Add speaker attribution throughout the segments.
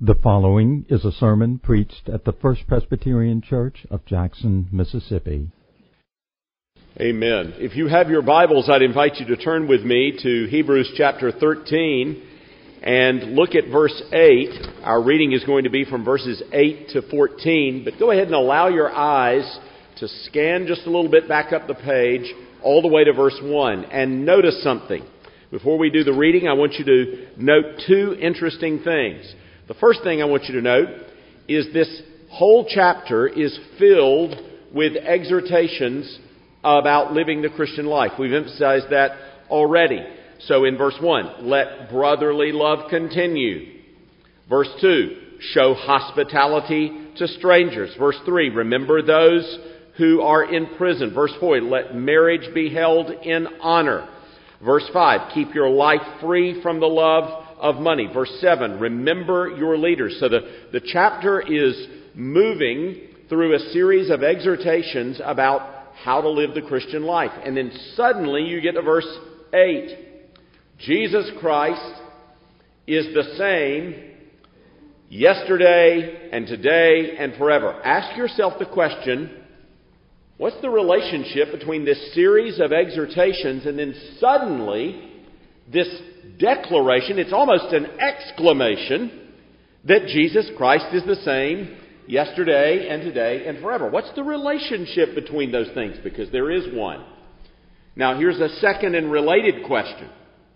Speaker 1: The following is a sermon preached at the First Presbyterian Church of Jackson, Mississippi.
Speaker 2: Amen. If you have your Bibles, I'd invite you to turn with me to Hebrews chapter 13 and look at verse 8. Our reading is going to be from verses 8 to 14, but go ahead and allow your eyes to scan just a little bit back up the page all the way to verse 1 and notice something. Before we do the reading, I want you to note two interesting things. The first thing I want you to note is this whole chapter is filled with exhortations about living the Christian life. We've emphasized that already. So in verse 1, let brotherly love continue. Verse 2, show hospitality to strangers. Verse 3, remember those who are in prison. Verse 4, let marriage be held in honor. Verse 5, keep your life free from the love of money. Verse 7, remember your leaders. So the chapter is moving through a series of exhortations about how to live the Christian life. And then suddenly you get to verse 8. Jesus Christ is the same yesterday and today and forever. Ask yourself the question, what's the relationship between this series of exhortations and then suddenly this declaration, it's almost an exclamation, that Jesus Christ is the same yesterday and today and forever. What's the relationship between those things? Because there is one. Now here's a second and related question.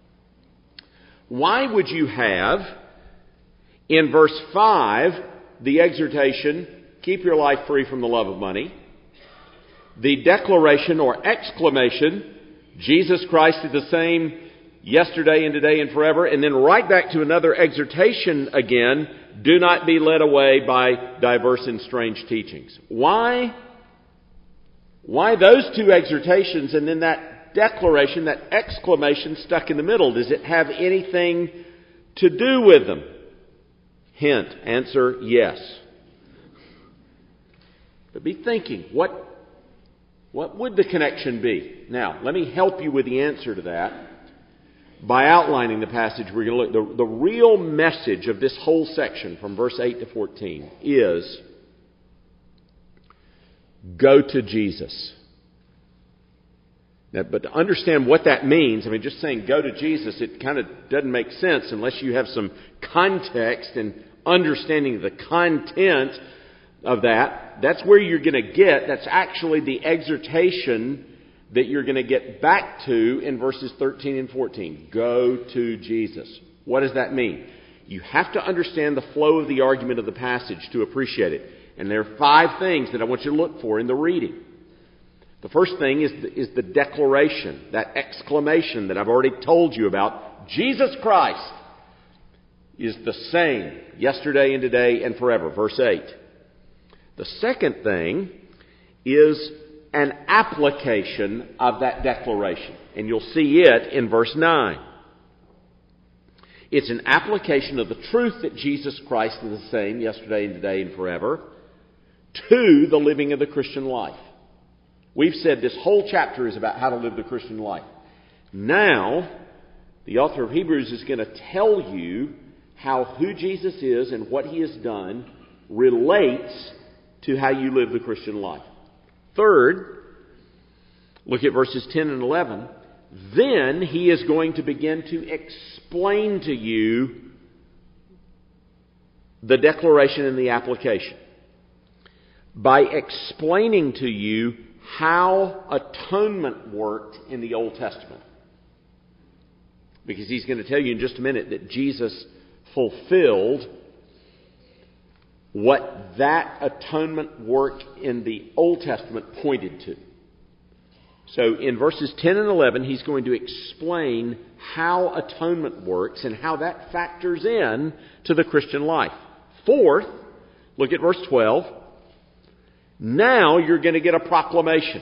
Speaker 2: Why would you have, in verse 5, the exhortation, keep your life free from the love of money, the declaration or exclamation, Jesus Christ is the same yesterday and today and forever, and then right back to another exhortation again, do not be led away by diverse and strange teachings. Why those two exhortations and then that declaration, that exclamation stuck in the middle? Does it have anything to do with them? Hint, answer, yes. But be thinking, what would the connection be? Now, let me help you with the answer to that by outlining the passage we're going to look. The real message of this whole section from verse 8 to 14 is go to Jesus. Now, but to understand what that means, just saying go to Jesus, it kind of doesn't make sense unless you have some context and understanding of the content of that. That's where you're going to get, that's actually the exhortation that you're going to get back to in verses 13 and 14. Go to Jesus. What does that mean? You have to understand the flow of the argument of the passage to appreciate it. And there are 5 things that I want you to look for in the reading. The first thing is the declaration, that exclamation that I've already told you about. Jesus Christ is the same yesterday and today and forever. Verse 8. The second thing is an application of that declaration. And you'll see it in verse 9. It's an application of the truth that Jesus Christ is the same yesterday and today and forever to the living of the Christian life. We've said this whole chapter is about how to live the Christian life. Now, the author of Hebrews is going to tell you how who Jesus is and what He has done relates to how you live the Christian life. Third, look at verses 10 and 11. Then He is going to begin to explain to you the declaration and the application by explaining to you how atonement worked in the Old Testament. Because He's going to tell you in just a minute that Jesus fulfilled what that atonement work in the Old Testament pointed to. So in verses 10 and 11, He's going to explain how atonement works and how that factors in to the Christian life. Fourth, look at verse 12. Now you're going to get a proclamation.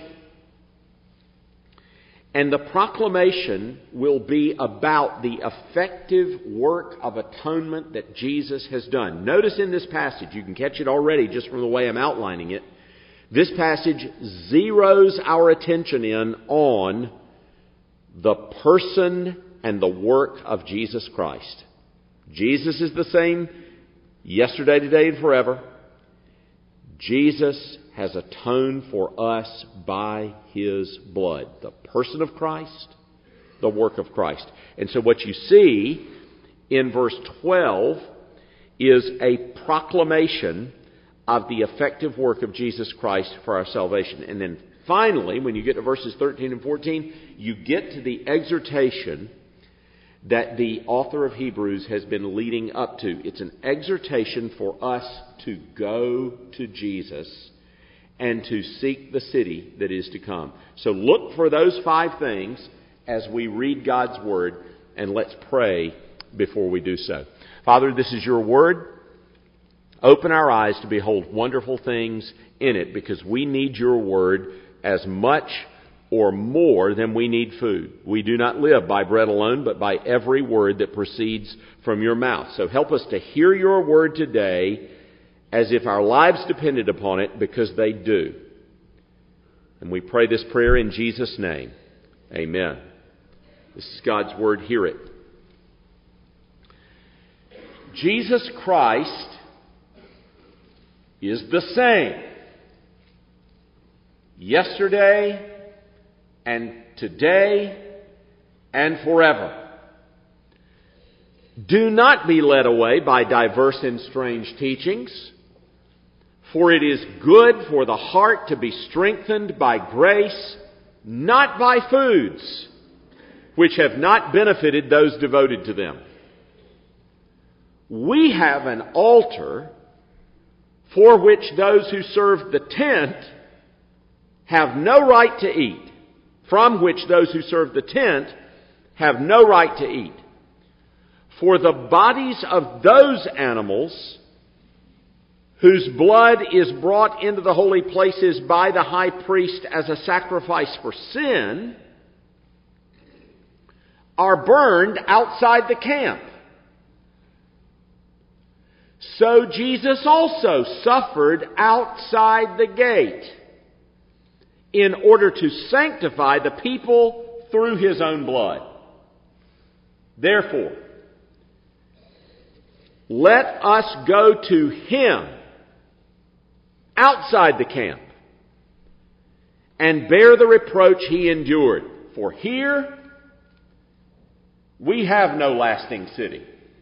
Speaker 2: And the proclamation will be about the effective work of atonement that Jesus has done. Notice in this passage, you can catch it already just from the way I'm outlining it, this passage zeroes our attention in on the person and the work of Jesus Christ. Jesus is the same yesterday, today, and forever. Jesus has atoned for us by His blood. The person of Christ, the work of Christ. And so what you see in verse 12 is a proclamation of the effective work of Jesus Christ for our salvation. And then finally, when you get to verses 13 and 14, you get to the exhortation that the author of Hebrews has been leading up to. It's an exhortation for us to go to Jesus and to seek the city that is to come. So look for those 5 things as we read God's Word, and let's pray before we do so. Father, this is your Word. Open our eyes to behold wonderful things in it, because we need your Word as much or more than we need food. We do not live by bread alone, but by every word that proceeds from your mouth. So help us to hear your Word today as if our lives depended upon it, because they do. And we pray this prayer in Jesus' name. Amen. This is God's Word. Hear it. Jesus Christ is the same yesterday and today and forever. Do not be led away by diverse and strange teachings, for it is good for the heart to be strengthened by grace, not by foods which have not benefited those devoted to them. We have an altar for which those who serve the tent have no right to eat, from which those who serve the tent have no right to eat. For the bodies of those animals whose blood is brought into the holy places by the high priest as a sacrifice for sin are burned outside the camp. So Jesus also suffered outside the gate in order to sanctify the people through His own blood. Therefore, let us go to Him outside the camp and bear the reproach He endured. For here we have no lasting city,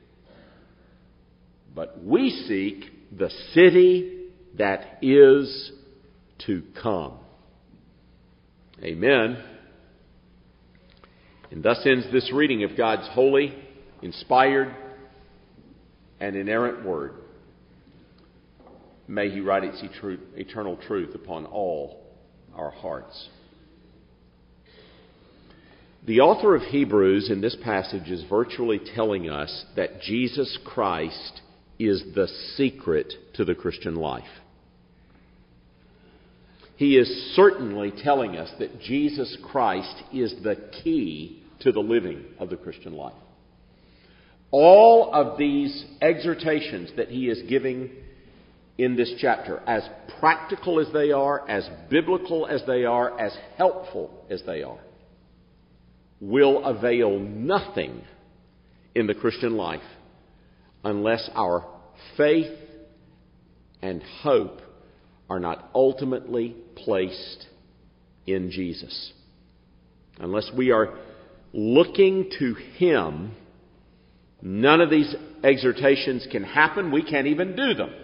Speaker 2: but we seek the city that is to come. Amen. And thus ends this reading of God's holy, inspired, and inerrant Word. May He write its eternal truth upon all our hearts. The author of Hebrews in this passage is virtually telling us that Jesus Christ is the secret to the Christian life. He is certainly telling us that Jesus Christ is the key to the living of the Christian life. All of these exhortations that he is giving in this chapter, as practical as they are, as biblical as they are, as helpful as they are, will avail nothing in the Christian life unless our faith and hope are not ultimately placed in Jesus. Unless we are looking to Him, none of these exhortations can happen. We can't even do them.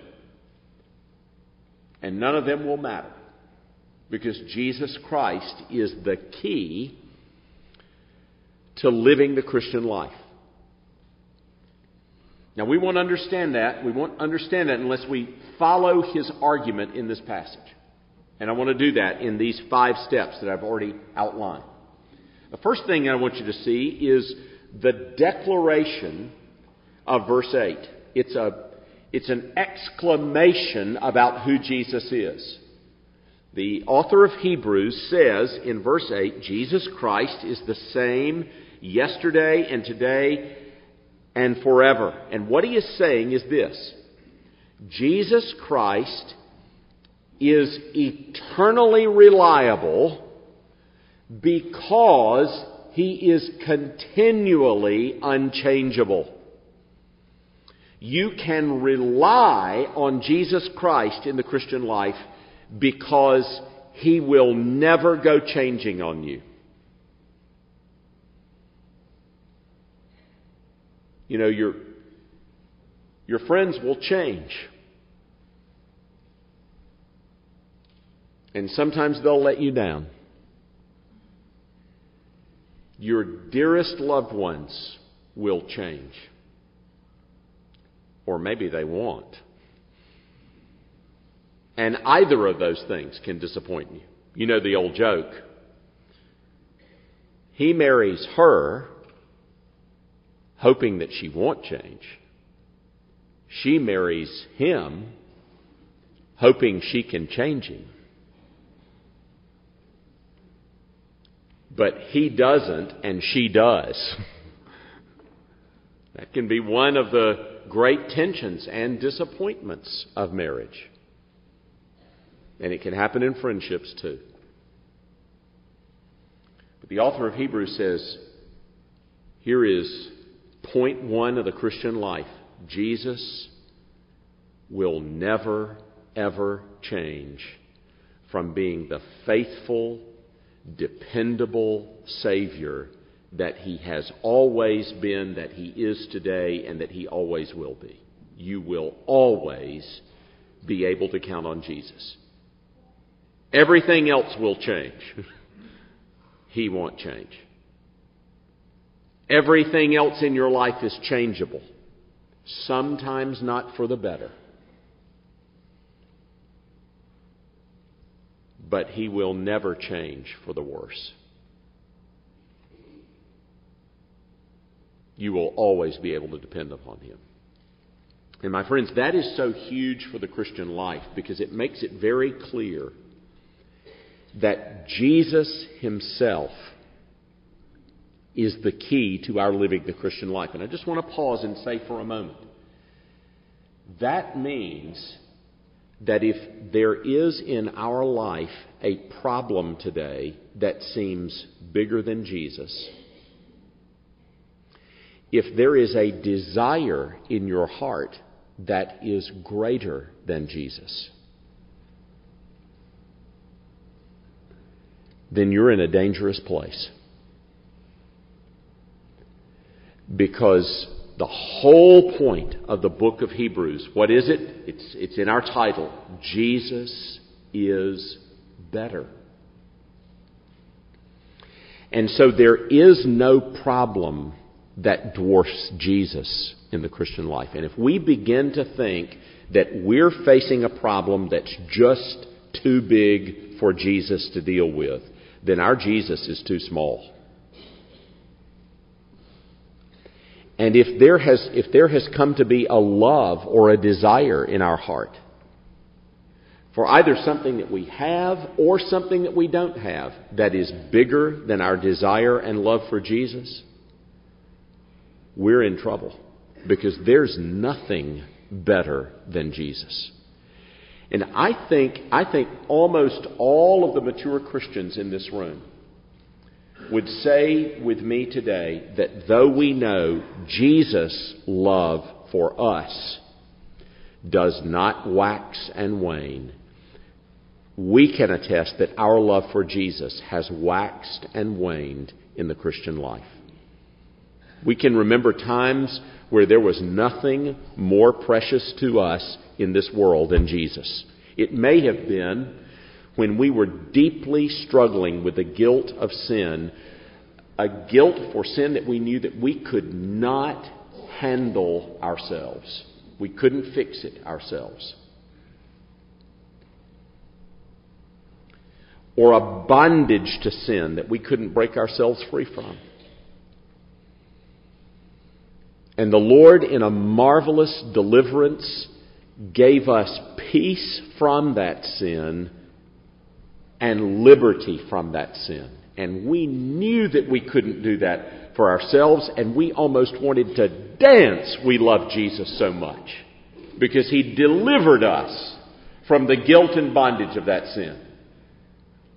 Speaker 2: And none of them will matter, because Jesus Christ is the key to living the Christian life. Now, we won't understand that. We won't understand that unless we follow his argument in this passage. And I want to do that in these 5 steps that I've already outlined. The first thing I want you to see is the declaration of verse 8. It's an exclamation about who Jesus is. The author of Hebrews says in verse 8, Jesus Christ is the same yesterday and today and forever. And what he is saying is this: Jesus Christ is eternally reliable because he is continually unchangeable. You can rely on Jesus Christ in the Christian life because He will never go changing on you. You know, your friends will change. And sometimes they'll let you down. Your dearest loved ones will change. Or maybe they won't. And either of those things can disappoint you. You know the old joke. He marries her hoping that she won't change. She marries him hoping she can change him. But he doesn't and she does. That can be one of the great tensions and disappointments of marriage. And it can happen in friendships too. But the author of Hebrews says, here is point one of the Christian life. Jesus will never, ever change from being the faithful, dependable Savior that He has always been, that He is today, and that He always will be. You will always be able to count on Jesus. Everything else will change. He won't change. Everything else in your life is changeable. Sometimes not for the better. But He will never change for the worse. You will always be able to depend upon Him. And my friends, that is so huge for the Christian life because it makes it very clear that Jesus Himself is the key to our living the Christian life. And I just want to pause and say for a moment, that means that if there is in our life a problem today that seems bigger than Jesus, if there is a desire in your heart that is greater than Jesus, then you're in a dangerous place. Because the whole point of the book of Hebrews, what is it? It's in our title. Jesus is better. And so there is no problem that dwarfs Jesus in the Christian life. And if we begin to think that we're facing a problem that's just too big for Jesus to deal with, then our Jesus is too small. And if there has come to be a love or a desire in our heart for either something that we have or something that we don't have that is bigger than our desire and love for Jesus, we're in trouble because there's nothing better than Jesus. And I think almost all of the mature Christians in this room would say with me today that though we know Jesus' love for us does not wax and wane, we can attest that our love for Jesus has waxed and waned in the Christian life. We can remember times where there was nothing more precious to us in this world than Jesus. It may have been when we were deeply struggling with the guilt of sin, a guilt for sin that we knew that we could not handle ourselves. We couldn't fix it ourselves. Or a bondage to sin that we couldn't break ourselves free from. And the Lord, in a marvelous deliverance, gave us peace from that sin and liberty from that sin. And we knew that we couldn't do that for ourselves, and we almost wanted to dance. We loved Jesus so much because He delivered us from the guilt and bondage of that sin.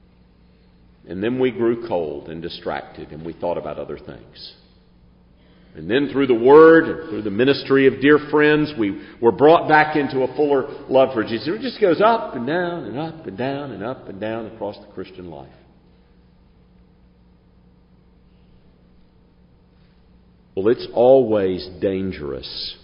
Speaker 2: And then we grew cold and distracted, and we thought about other things. And then through the Word and through the ministry of dear friends, we were brought back into a fuller love for Jesus. It just goes up and down and up and down and up and down across the Christian life. Well, it's always dangerous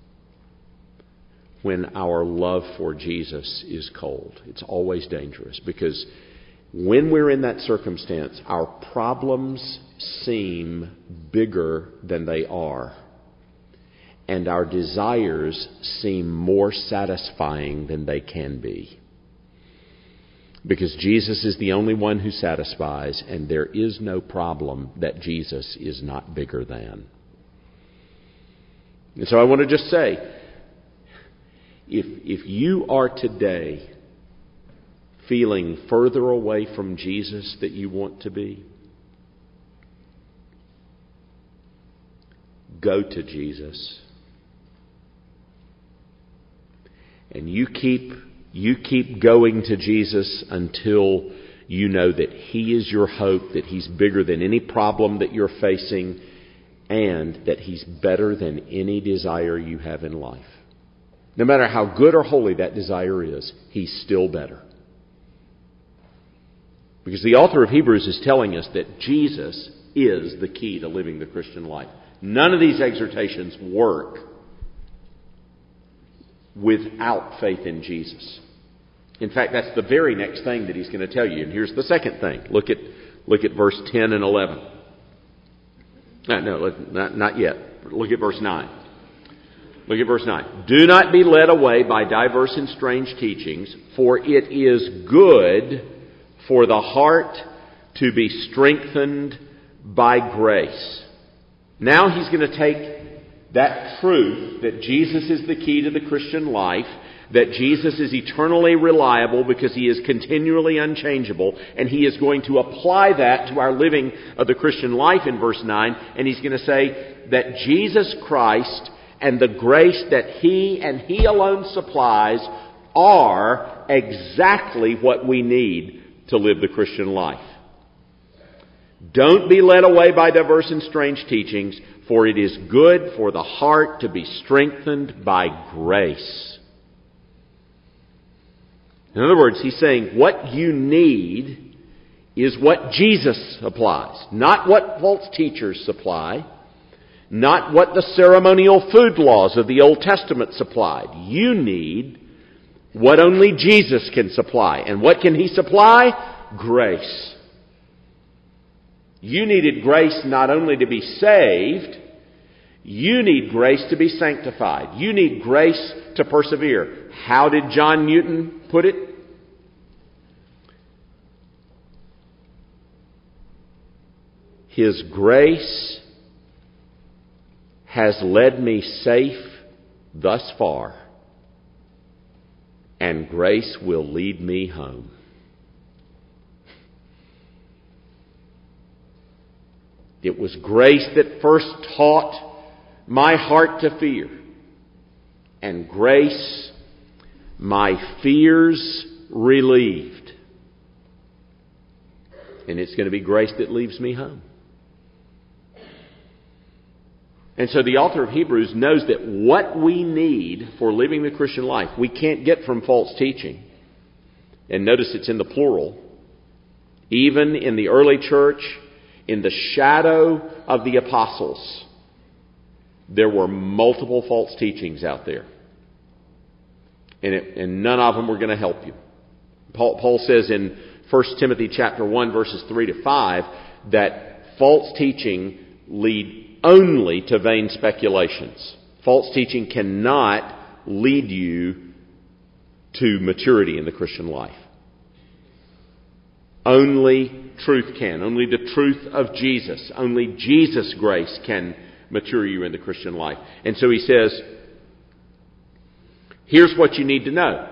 Speaker 2: when our love for Jesus is cold. It's always dangerous because when we're in that circumstance, our problems seem bigger than they are, and our desires seem more satisfying than they can be. Because Jesus is the only one who satisfies, and there is no problem that Jesus is not bigger than. And so I want to just say, if you are today feeling further away from Jesus than you want to be, go to Jesus. And you keep going to Jesus until you know that He is your hope, that He's bigger than any problem that you're facing, and that He's better than any desire you have in life. No matter how good or holy that desire is, He's still better. Because the author of Hebrews is telling us that Jesus is the key to living the Christian life. None of these exhortations work without faith in Jesus. In fact, that's the very next thing that he's going to tell you. And here's the second thing. Look at verse 10 and 11. Not yet. Look at verse 9. Look at verse 9. Do not be led away by diverse and strange teachings, for it is good for the heart to be strengthened by grace. Now he's going to take that truth that Jesus is the key to the Christian life, that Jesus is eternally reliable because He is continually unchangeable, and He is going to apply that to our living of the Christian life in verse 9, and He's going to say that Jesus Christ and the grace that He and He alone supplies are exactly what we need to live the Christian life. Don't be led away by diverse and strange teachings, for it is good for the heart to be strengthened by grace. In other words, he's saying what you need is what Jesus applies, not what false teachers supply, not what the ceremonial food laws of the Old Testament supplied. You need what only Jesus can supply. And what can He supply? Grace. You needed grace not only to be saved, you need grace to be sanctified. You need grace to persevere. How did John Newton put it? His grace has led me safe thus far, and grace will lead me home. It was grace that first taught my heart to fear, and grace my fears relieved. And it's going to be grace that leads me home. And so the author of Hebrews knows that what we need for living the Christian life, we can't get from false teaching. And notice it's in the plural. Even in the early church, in the shadow of the apostles, there were multiple false teachings out there. And none of them were going to help you. Paul says in 1 Timothy chapter 1, verses 3 to 5, that false teaching lead only to vain speculations. False teaching cannot lead you to maturity in the Christian life. Only truth can. Only the truth of Jesus. Only Jesus' grace can mature you in the Christian life. And so he says, here's what you need to know.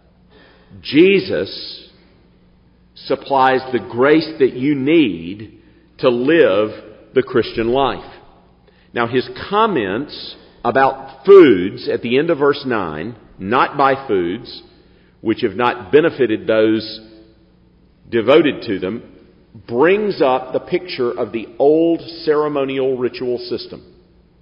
Speaker 2: Jesus supplies the grace that you need to live the Christian life. Now, his comments about foods at the end of verse 9, not by foods, which have not benefited those devoted to them, brings up the picture of the old ceremonial ritual system.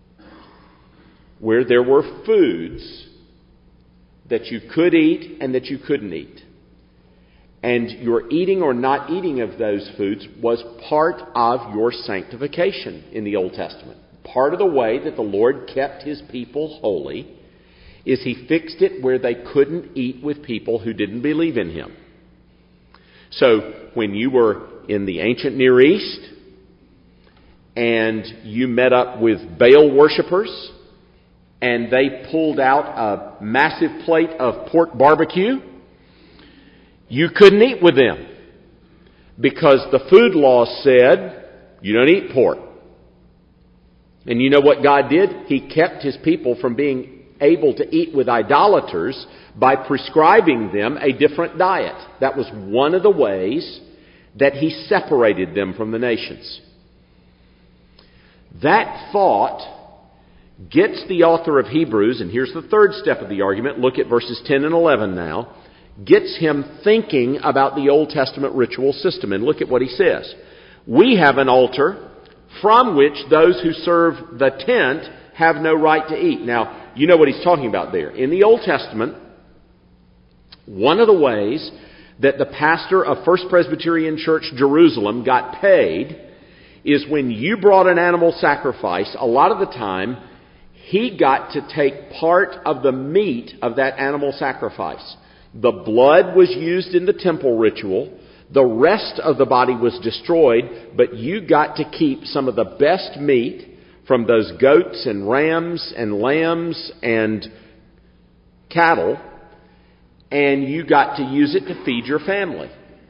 Speaker 2: where there were foods that you could eat and that you couldn't eat. And your eating or not eating of those foods was part of your sanctification in the Old Testament. Part of the way that the Lord kept His people holy is He fixed it where they couldn't eat with people who didn't believe in Him. So when you were in the ancient Near East and you met up with Baal worshipers and they pulled out a massive plate of pork barbecue, you couldn't eat with them because the food law said you don't eat pork. And you know what God did? He kept His people from being able to eat with idolaters by prescribing them a different diet. That was one of the ways that He separated them from the nations. That thought gets the author of Hebrews, and here's the third step of the argument, look at verses 10 and 11 now, gets him thinking about the Old Testament ritual system. And look at what he says. We have an altar from which those who serve the tent have no right to eat. Now, you know what he's talking about there. In the Old Testament, one of the ways that the pastor of First Presbyterian Church, Jerusalem, got paid is when you brought an animal sacrifice, a lot of the time, he got to take part of the meat of that animal sacrifice. The blood was used in the temple ritual. The rest of the body was destroyed, but you got to keep some of the best meat from those goats and rams and lambs and cattle, and you got to use it to feed your family.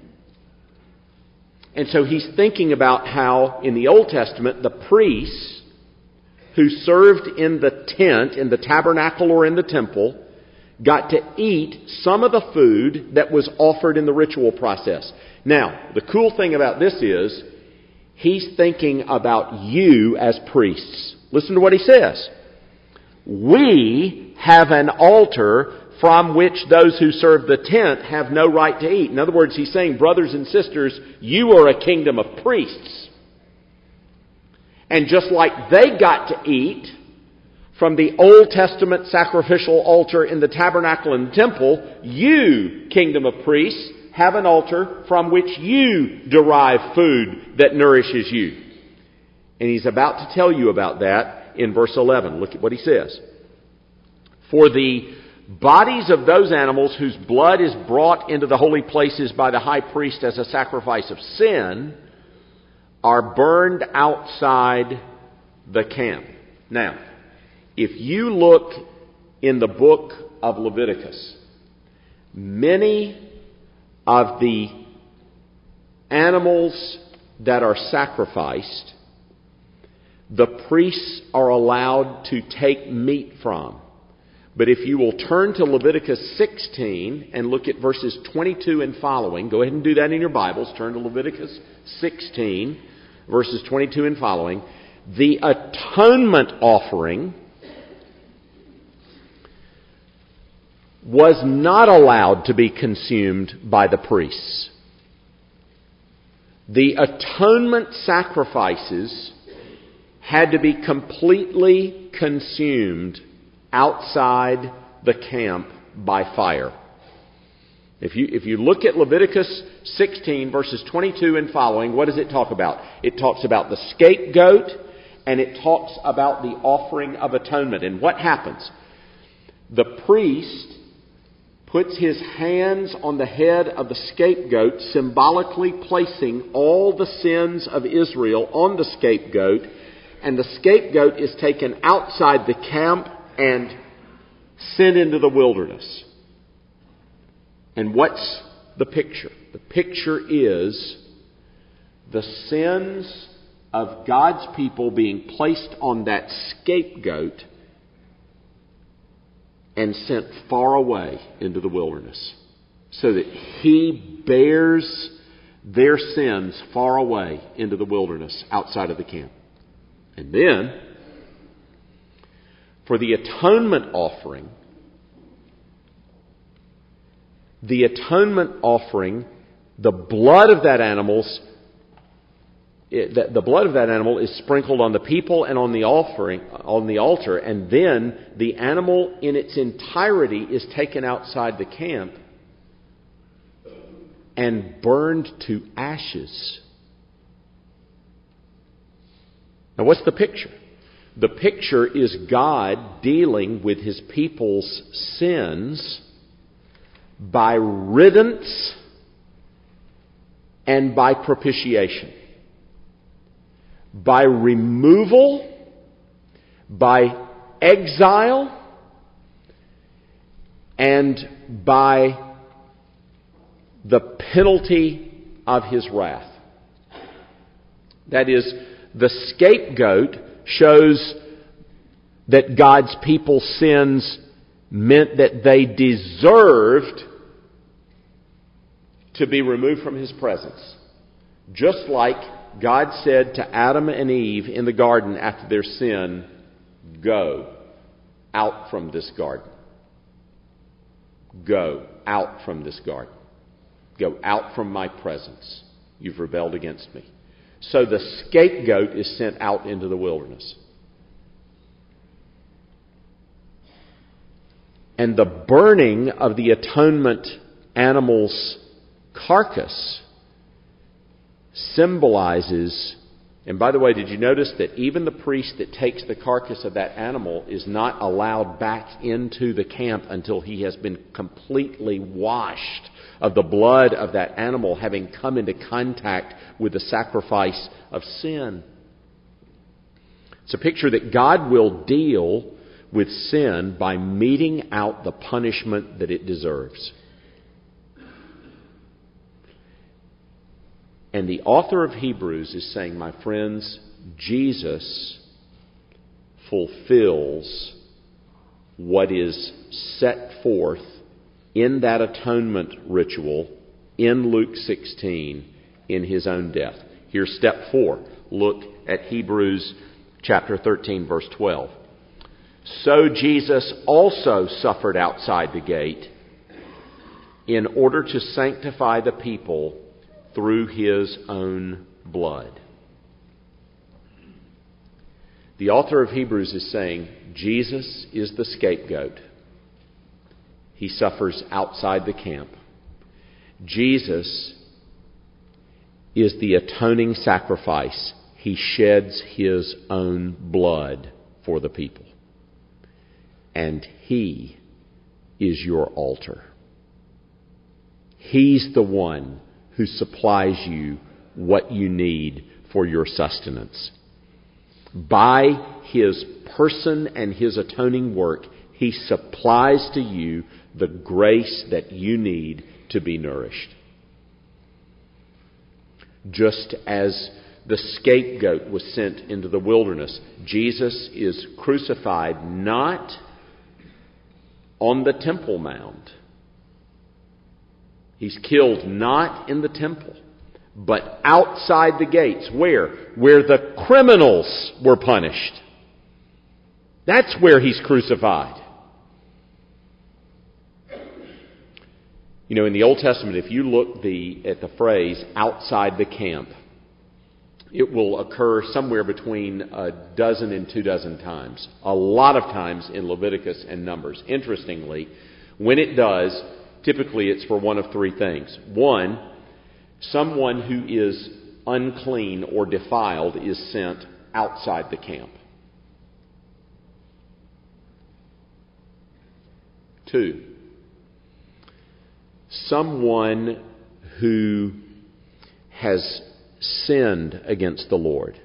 Speaker 2: And so he's thinking about how in the Old Testament the priests who served in the tent, in the tabernacle or in the temple, got to eat some of the food that was offered in the ritual process. Now, the cool thing about this is, he's thinking about you as priests. Listen to what he says. We have an altar from which those who serve the tent have no right to eat. In other words, he's saying, brothers and sisters, you are a kingdom of priests. And just like they got to eat from the Old Testament sacrificial altar in the tabernacle and temple, you, kingdom of priests, have an altar from which you derive food that nourishes you. And he's about to tell you about that in verse 11. Look at what he says. For the bodies of those animals whose blood is brought into the holy places by the high priest as a sacrifice of sin are burned outside the camp. Now, if you look in the book of Leviticus, many of the animals that are sacrificed, the priests are allowed to take meat from. But if you will turn to Leviticus 16 and look at verses 22 and following, go ahead and do that in your Bibles. Turn to Leviticus 16, verses 22 and following. The atonement offering was not allowed to be consumed by the priests. The atonement sacrifices had to be completely consumed outside the camp by fire. If you look at Leviticus 16 verses 22 and following, what does it talk about? It talks about the scapegoat and it talks about the offering of atonement. And what happens? The priest puts his hands on the head of the scapegoat, symbolically placing all the sins of Israel on the scapegoat, and the scapegoat is taken outside the camp and sent into the wilderness. And what's the picture? The picture is the sins of God's people being placed on that scapegoat and sent far away into the wilderness, so that He bears their sins far away into the wilderness outside of the camp. And then, for the atonement offering, the blood of that animal the blood of that animal is sprinkled on the people and on the altar, and then the animal in its entirety is taken outside the camp and burned to ashes. Now, what's the picture? The picture is God dealing with His people's sins by riddance and by propitiation. By removal, by exile, and by the penalty of His wrath. That is, the scapegoat shows that God's people's sins meant that they deserved to be removed from His presence. Just like God said to Adam and Eve in the garden after their sin, "Go out from this garden. Go out from this garden. Go out from my presence. You've rebelled against me." So the scapegoat is sent out into the wilderness. And the burning of the atonement animal's carcass symbolizes, and by the way, did you notice that even the priest that takes the carcass of that animal is not allowed back into the camp until he has been completely washed of the blood of that animal having come into contact with the sacrifice of sin? It's a picture that God will deal with sin by meting out the punishment that it deserves. And the author of Hebrews is saying, my friends, Jesus fulfills what is set forth in that atonement ritual in Luke 16 in His own death. Here's step 4. Look at Hebrews chapter 13, verse 12. So Jesus also suffered outside the gate in order to sanctify the people through His own blood. The author of Hebrews is saying Jesus is the scapegoat. He suffers outside the camp. Jesus is the atoning sacrifice. He sheds His own blood for the people. And He is your altar. He's the one who supplies you what you need for your sustenance. By His person and His atoning work, He supplies to you the grace that you need to be nourished. Just as the scapegoat was sent into the wilderness, Jesus is crucified not on the Temple Mount. He's killed not in the temple, but outside the gates. Where? Where the criminals were punished. That's where He's crucified. You know, in the Old Testament, if you look at the phrase outside the camp, it will occur somewhere between 12 and 24 times. A lot of times in Leviticus and Numbers. Interestingly, when it does, typically it's for one of three things. One, someone who is unclean or defiled is sent outside the camp. 2, someone who has sinned against the Lord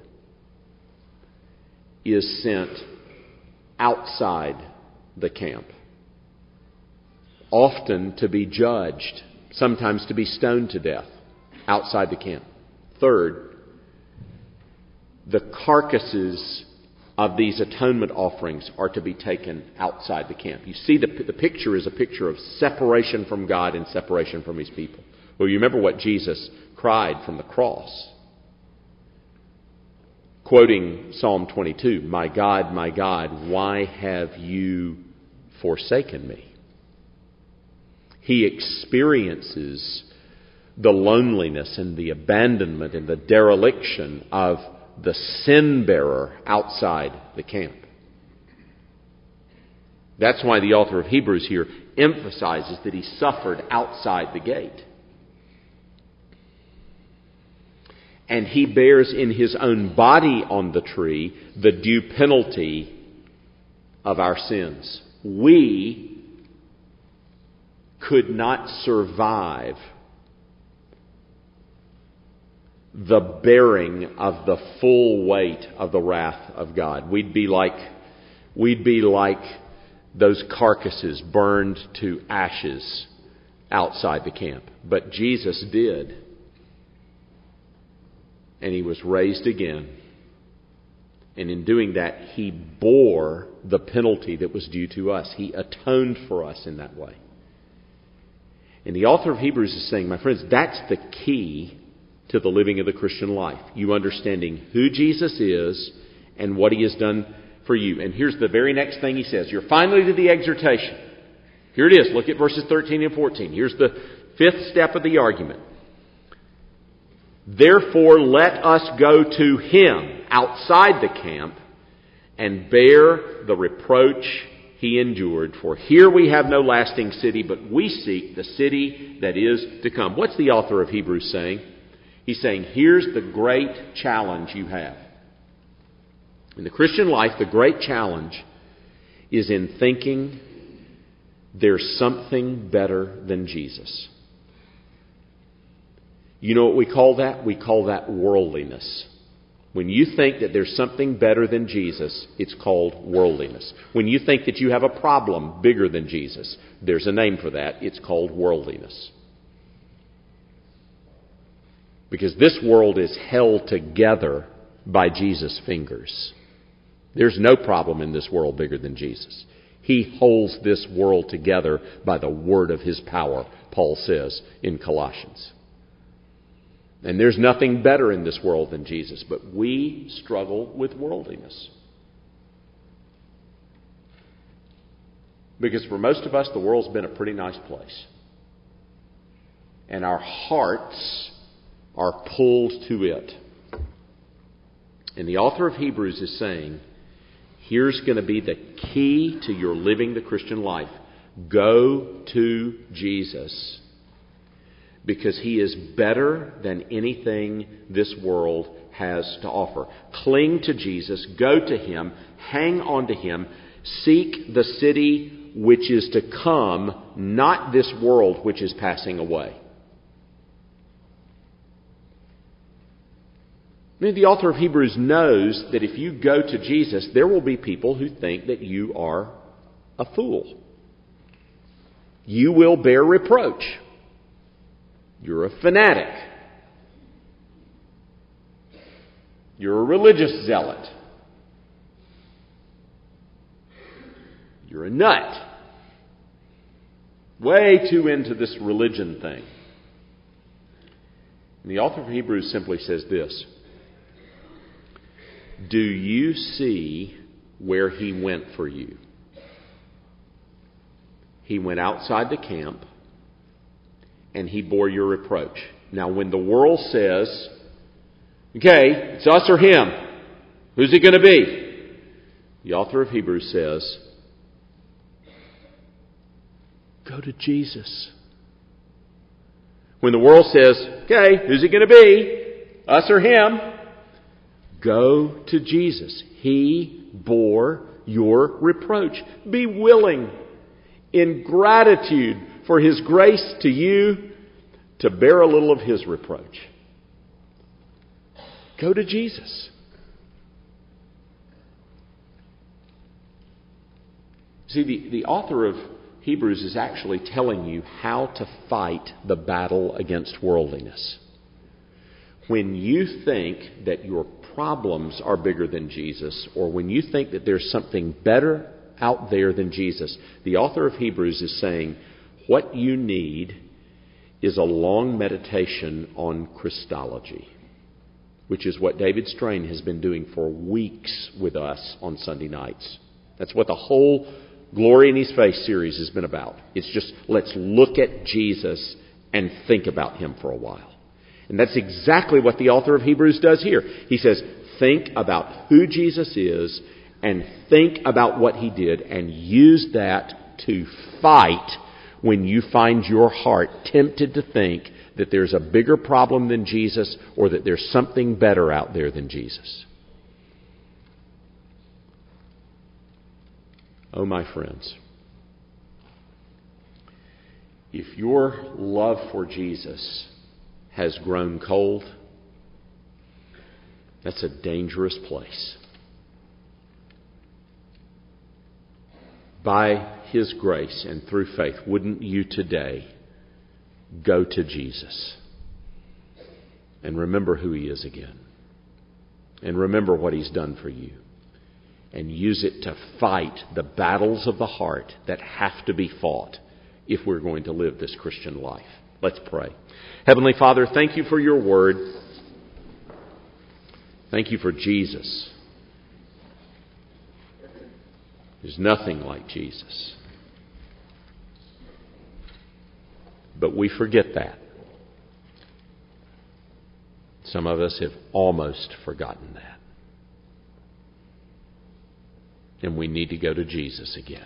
Speaker 2: is sent outside the camp. Often to be judged, sometimes to be stoned to death outside the camp. 3rd, the carcasses of these atonement offerings are to be taken outside the camp. You see, the picture is a picture of separation from God and separation from His people. Well, you remember what Jesus cried from the cross. Quoting Psalm 22, my God, why have you forsaken me? He experiences the loneliness and the abandonment and the dereliction of the sin bearer outside the camp. That's why the author of Hebrews here emphasizes that he suffered outside the gate. And he bears in his own body on the tree the due penalty of our sins. We could not survive the bearing of the full weight of the wrath of God. We'd be like those carcasses burned to ashes outside the camp. But Jesus did. And he was raised again. And in doing that, he bore the penalty that was due to us. He atoned for us in that way. And the author of Hebrews is saying, my friends, that's the key to the living of the Christian life. You understanding who Jesus is and what he has done for you. And here's the very next thing he says. You're finally to the exhortation. Here it is. Look at verses 13 and 14. Here's the fifth step of the argument. Therefore, let us go to him outside the camp and bear the reproach he endured. For here we have no lasting city, but we seek the city that is to come. What's the author of Hebrews saying? He's saying, here's the great challenge you have. In the Christian life, the great challenge is in thinking there's something better than Jesus. You know what we call that? We call that worldliness. When you think that there's something better than Jesus, it's called worldliness. When you think that you have a problem bigger than Jesus, there's a name for that. It's called worldliness. Because this world is held together by Jesus' fingers. There's no problem in this world bigger than Jesus. He holds this world together by the word of his power, Paul says in Colossians. And there's nothing better in this world than Jesus, but we struggle with worldliness. Because for most of us, the world's been a pretty nice place. And our hearts are pulled to it. And the author of Hebrews is saying, here's going to be the key to your living the Christian life. Go to Jesus. Because he is better than anything this world has to offer. Cling to Jesus. Go to him. Hang on to him. Seek the city which is to come, not this world which is passing away. I mean, the author of Hebrews knows that if you go to Jesus, there will be people who think that you are a fool. You will bear reproach. You're a fanatic. You're a religious zealot. You're a nut. Way too into this religion thing. And the author of Hebrews simply says this. Do you see where he went for you? He went outside the camp. And he bore your reproach. Now, when the world says, okay, it's us or him, who's it going to be? The author of Hebrews says, go to Jesus. When the world says, okay, who's it going to be? Us or him? Go to Jesus. He bore your reproach. Be willing in gratitude for his grace to you to bear a little of his reproach. Go to Jesus. See, the author of Hebrews is actually telling you how to fight the battle against worldliness. When you think that your problems are bigger than Jesus, or when you think that there's something better out there than Jesus, the author of Hebrews is saying, what you need is a long meditation on Christology, which is what David Strain has been doing for weeks with us on Sunday nights. That's what the whole Glory in His Face series has been about. It's just, let's look at Jesus and think about him for a while. And that's exactly what the author of Hebrews does here. He says, think about who Jesus is and think about what he did and use that to fight when you find your heart tempted to think that there's a bigger problem than Jesus or that there's something better out there than Jesus. Oh, my friends, if your love for Jesus has grown cold, that's a dangerous place. By His grace and through faith, wouldn't you today go to Jesus and remember who He is again? And remember what He's done for you. And use it to fight the battles of the heart that have to be fought if we're going to live this Christian life. Let's pray. Heavenly Father, thank you for your word. Thank you for Jesus. There's nothing like Jesus. But we forget that. Some of us have almost forgotten that. And we need to go to Jesus again.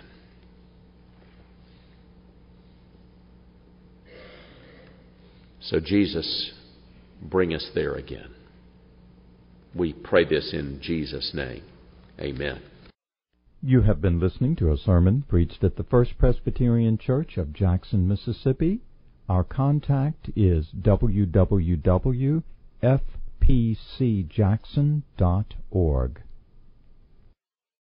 Speaker 2: So Jesus, bring us there again. We pray this in Jesus' name. Amen.
Speaker 1: You have been listening to a sermon preached at the First Presbyterian Church of Jackson, Mississippi. Our contact is www.fpcjackson.org.